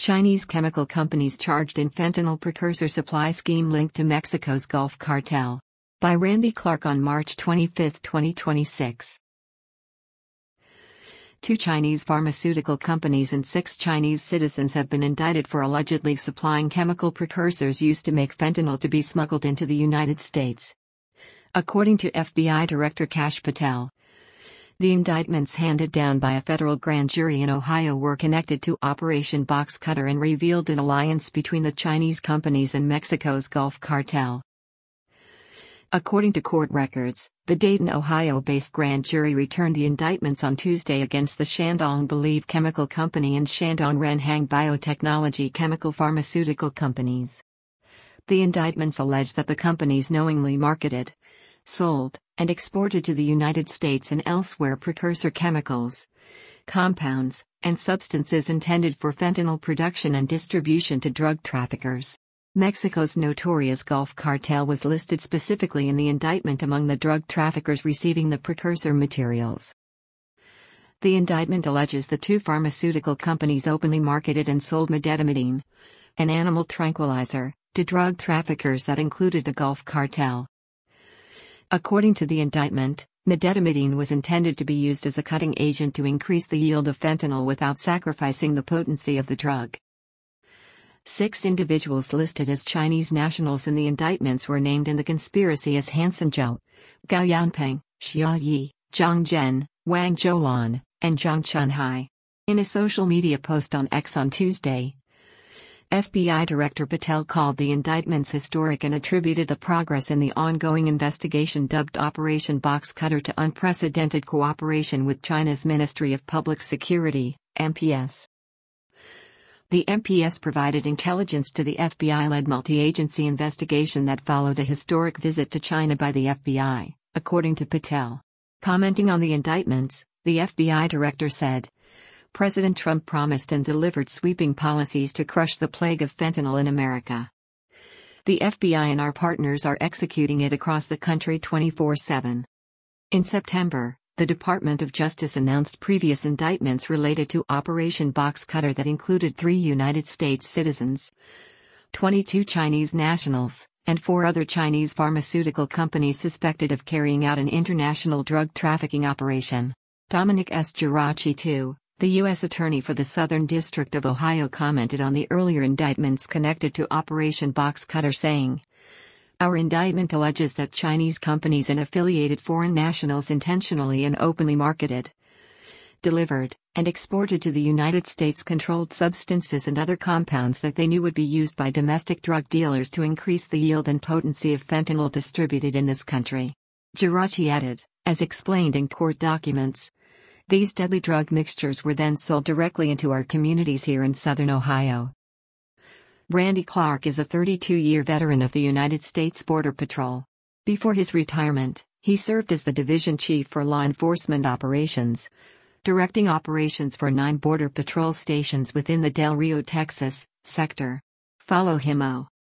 Chinese chemical companies charged in fentanyl precursor supply scheme linked to Mexico's Gulf Cartel. By Randy Clark on March 25, 2026. 2 Chinese pharmaceutical companies and 6 Chinese citizens have been indicted for allegedly supplying chemical precursors used to make fentanyl to be smuggled into the United States. According to FBI Director Kash Patel, the indictments handed down by a federal grand jury in Ohio were connected to Operation Box Cutter and revealed an alliance between the Chinese companies and Mexico's Gulf Cartel. According to court records, the Dayton, Ohio-based grand jury returned the indictments on Tuesday against the Shandong Believe Chemical Company and Shandong Renhang Biotechnology Chemical Pharmaceutical Companies. The indictments allege that the companies knowingly marketed, sold, and exported to the United States and elsewhere precursor chemicals, compounds, and substances intended for fentanyl production and distribution to drug traffickers. Mexico's notorious Gulf Cartel was listed specifically in the indictment among the drug traffickers receiving the precursor materials. The indictment alleges the 2 pharmaceutical companies openly marketed and sold medetomidine, an animal tranquilizer, to drug traffickers that included the Gulf Cartel. According to the indictment, medetomidine was intended to be used as a cutting agent to increase the yield of fentanyl without sacrificing the potency of the drug. 6 individuals listed as Chinese nationals in the indictments were named in the conspiracy as Hansen Zhou, Gao Yanpeng, Xia Yi, Zhang Zhen, Wang Zhoulan, and Zhang Chunhai. In a social media post on X on Tuesday, FBI Director Patel called the indictments historic and attributed the progress in the ongoing investigation dubbed Operation Box Cutter to unprecedented cooperation with China's Ministry of Public Security, MPS. The MPS provided intelligence to the FBI-led multi-agency investigation that followed a historic visit to China by the FBI, according to Patel. Commenting on the indictments, the FBI director said, "President Trump promised and delivered sweeping policies to crush the plague of fentanyl in America. The FBI and our partners are executing it across the country 24/7. In September, the Department of Justice announced previous indictments related to Operation Box Cutter that included 3 United States citizens, 22 Chinese nationals, and 4 other Chinese pharmaceutical companies suspected of carrying out an international drug trafficking operation. Dominic S. Geraci II, the U.S. Attorney for the Southern District of Ohio, commented on the earlier indictments connected to Operation Box Cutter, saying, "Our indictment alleges that Chinese companies and affiliated foreign nationals intentionally and openly marketed, delivered, and exported to the United States controlled substances and other compounds that they knew would be used by domestic drug dealers to increase the yield and potency of fentanyl distributed in this country." Geraci added, "As explained in court documents, these deadly drug mixtures were then sold directly into our communities here in southern Ohio." Randy Clark is a 32-year veteran of the United States Border Patrol. Before his retirement, he served as the Division Chief for Law Enforcement Operations, directing operations for 9 Border Patrol stations within the Del Rio, Texas, sector. Follow him